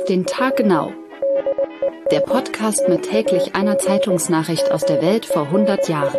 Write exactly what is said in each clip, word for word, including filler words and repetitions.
Auf den Tag genau. Der Podcast mit täglich einer Zeitungsnachricht aus der Welt vor hundert Jahren.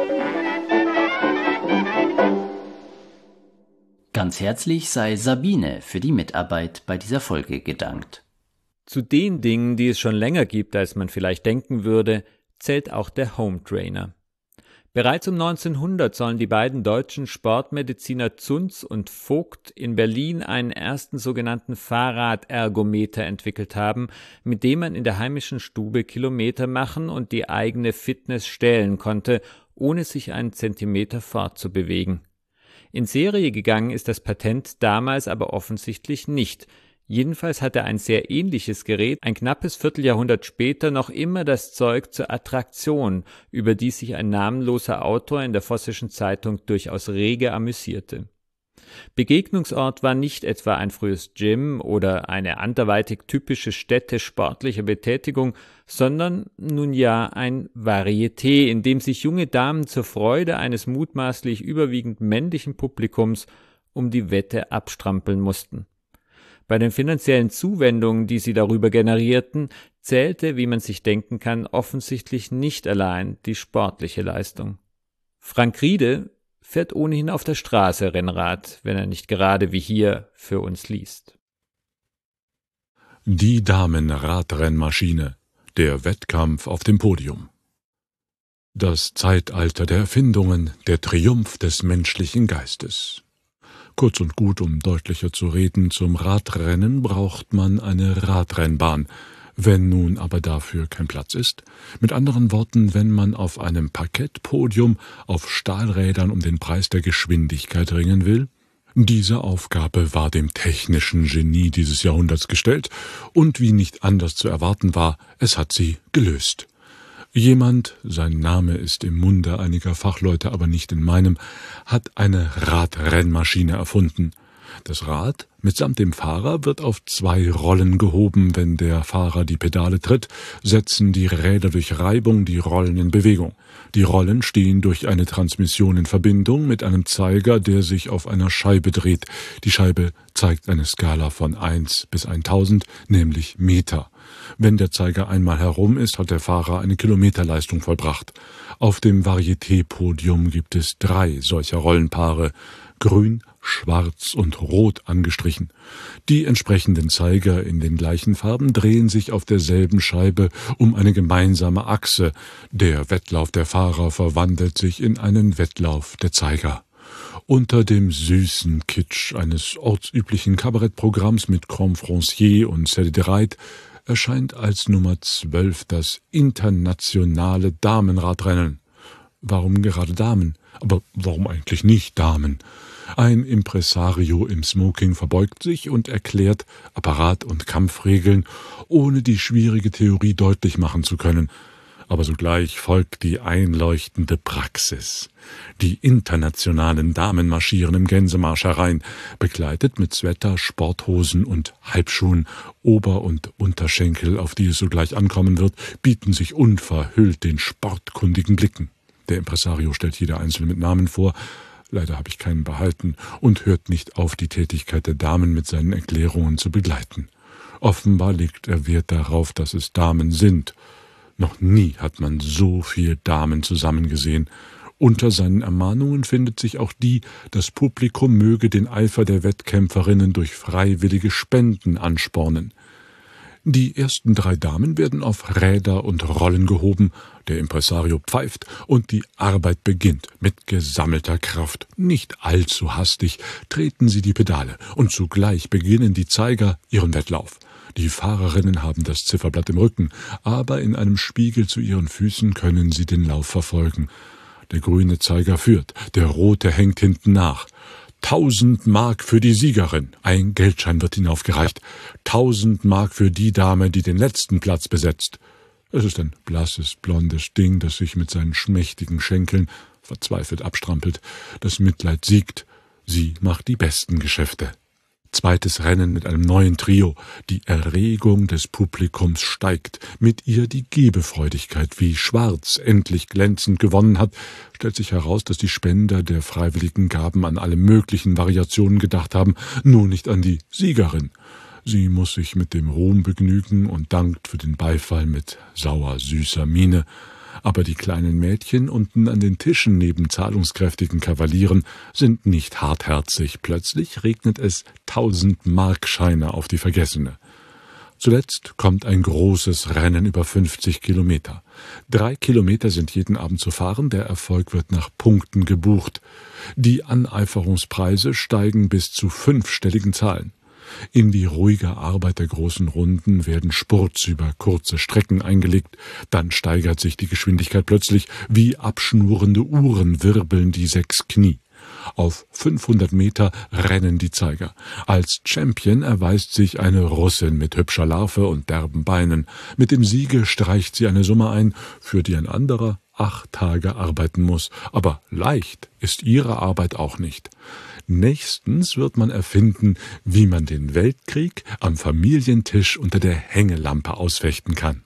Ganz herzlich sei Sabine für die Mitarbeit bei dieser Folge gedankt. Zu den Dingen, die es schon länger gibt, als man vielleicht denken würde, zählt auch der Home Trainer. Bereits um neunzehnhundert sollen die beiden deutschen Sportmediziner Zuntz und Vogt in Berlin einen ersten sogenannten Fahrradergometer entwickelt haben, mit dem man in der heimischen Stube Kilometer machen und die eigene Fitness stählen konnte, ohne sich einen Zentimeter fortzubewegen. In Serie gegangen ist das Patent damals aber offensichtlich nicht. Jedenfalls hatte ein sehr ähnliches Gerät ein knappes Vierteljahrhundert später noch immer das Zeug zur Attraktion, über die sich ein namenloser Autor in der Vossischen Zeitung durchaus rege amüsierte. Begegnungsort war nicht etwa ein frühes Gym oder eine anderweitig typische Stätte sportlicher Betätigung, sondern nun ja ein Varieté, in dem sich junge Damen zur Freude eines mutmaßlich überwiegend männlichen Publikums um die Wette abstrampeln mussten. Bei den finanziellen Zuwendungen, die sie darüber generierten, zählte, wie man sich denken kann, offensichtlich nicht allein die sportliche Leistung. Frank Riede fährt ohnehin auf der Straße Rennrad, wenn er nicht gerade wie hier für uns liest. Die Damenradrennmaschine, der Wettkampf auf dem Podium. Das Zeitalter der Erfindungen, der Triumph des menschlichen Geistes. Kurz und gut, um deutlicher zu reden, zum Radrennen braucht man eine Radrennbahn. Wenn nun aber dafür kein Platz ist, mit anderen Worten, wenn man auf einem Parkettpodium auf Stahlrädern um den Preis der Geschwindigkeit ringen will, diese Aufgabe war dem technischen Genie dieses Jahrhunderts gestellt und wie nicht anders zu erwarten war, es hat sie gelöst. Jemand, sein Name ist im Munde einiger Fachleute, aber nicht in meinem, hat eine Radrennmaschine erfunden. Das Rad mitsamt dem Fahrer wird auf zwei Rollen gehoben. Wenn der Fahrer die Pedale tritt, setzen die Räder durch Reibung die Rollen in Bewegung. Die Rollen stehen durch eine Transmission in Verbindung mit einem Zeiger, der sich auf einer Scheibe dreht. Die Scheibe zeigt eine Skala von eins bis tausend, nämlich Meter. Wenn der Zeiger einmal herum ist, hat der Fahrer eine Kilometerleistung vollbracht. Auf dem Varieté-Podium gibt es drei solcher Rollenpaare, grün, schwarz und rot angestrichen. Die entsprechenden Zeiger in den gleichen Farben drehen sich auf derselben Scheibe um eine gemeinsame Achse. Der Wettlauf der Fahrer verwandelt sich in einen Wettlauf der Zeiger. Unter dem süßen Kitsch eines ortsüblichen Kabarettprogramms mit Confrancier und Cédé de Reit erscheint als Nummer zwölf das internationale Damenradrennen. Warum gerade Damen? Aber warum eigentlich nicht Damen? Ein Impresario im Smoking verbeugt sich und erklärt Apparat und Kampfregeln, ohne die schwierige Theorie deutlich machen zu können. Aber sogleich folgt die einleuchtende Praxis. Die internationalen Damen marschieren im Gänsemarsch herein, begleitet mit Sweater, Sporthosen und Halbschuhen. Ober- und Unterschenkel, auf die es sogleich ankommen wird, bieten sich unverhüllt den sportkundigen Blicken. Der Impresario stellt jede einzelne mit Namen vor, leider habe ich keinen behalten, und hört nicht auf, die Tätigkeit der Damen mit seinen Erklärungen zu begleiten. Offenbar legt er Wert darauf, dass es Damen sind. Noch nie hat man so viel Damen zusammengesehen. Unter seinen Ermahnungen findet sich auch die, das Publikum möge den Eifer der Wettkämpferinnen durch freiwillige Spenden anspornen. Die ersten drei Damen werden auf Räder und Rollen gehoben, der Impresario pfeift und die Arbeit beginnt. Mit gesammelter Kraft, nicht allzu hastig, treten sie die Pedale und zugleich beginnen die Zeiger ihren Wettlauf. Die Fahrerinnen haben das Zifferblatt im Rücken, aber in einem Spiegel zu ihren Füßen können sie den Lauf verfolgen. Der grüne Zeiger führt, der rote hängt hinten nach. Tausend Mark für die Siegerin. Ein Geldschein wird hinaufgereicht. Tausend Mark für die Dame, die den letzten Platz besetzt. Es ist ein blasses, blondes Ding, das sich mit seinen schmächtigen Schenkeln verzweifelt abstrampelt. Das Mitleid siegt. Sie macht die besten Geschäfte. Zweites Rennen mit einem neuen Trio. Die Erregung des Publikums steigt. Mit ihr die Gebefreudigkeit. Wie Schwarz endlich glänzend gewonnen hat, stellt sich heraus, dass die Spender der freiwilligen Gaben an alle möglichen Variationen gedacht haben, nur nicht an die Siegerin. Sie muss sich mit dem Ruhm begnügen und dankt für den Beifall mit sauer-süßer Miene. Aber die kleinen Mädchen unten an den Tischen neben zahlungskräftigen Kavalieren sind nicht hartherzig. Plötzlich regnet es tausend Markscheine auf die Vergessene. Zuletzt kommt ein großes Rennen über fünfzig Kilometer. Drei Kilometer sind jeden Abend zu fahren, der Erfolg wird nach Punkten gebucht. Die Aneiferungspreise steigen bis zu fünfstelligen Zahlen. In die ruhige Arbeit der großen Runden werden Spurts über kurze Strecken eingelegt, dann steigert sich die Geschwindigkeit plötzlich, wie abschnurrende Uhren wirbeln die sechs Knie. Auf fünfhundert Meter rennen die Zeiger. Als Champion erweist sich eine Russin mit hübscher Larve und derben Beinen. Mit dem Siege streicht sie eine Summe ein, für die ein anderer acht Tage arbeiten muss. Aber leicht ist ihre Arbeit auch nicht. Nächstens wird man erfinden, wie man den Weltkrieg am Familientisch unter der Hängelampe ausfechten kann.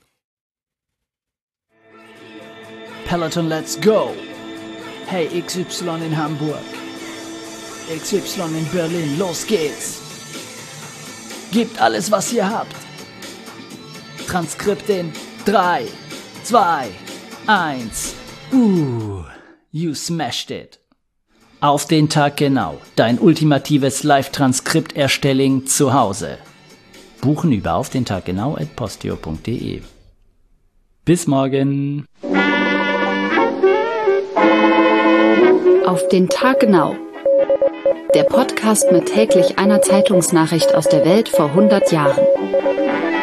Peloton, let's go! Hey, X Y in Hamburg, X Y in Berlin, los geht's! Gebt alles, was ihr habt! Transkript in drei, zwei, eins. Uh, you smashed it! Auf den Tag genau, dein ultimatives Live-Transkript-Erstelling zu Hause. Buchen über auf den Tag genau at posteo punkt de. Bis morgen! Auf den Tag genau. Der Podcast mit täglich einer Zeitungsnachricht aus der Welt vor hundert Jahren.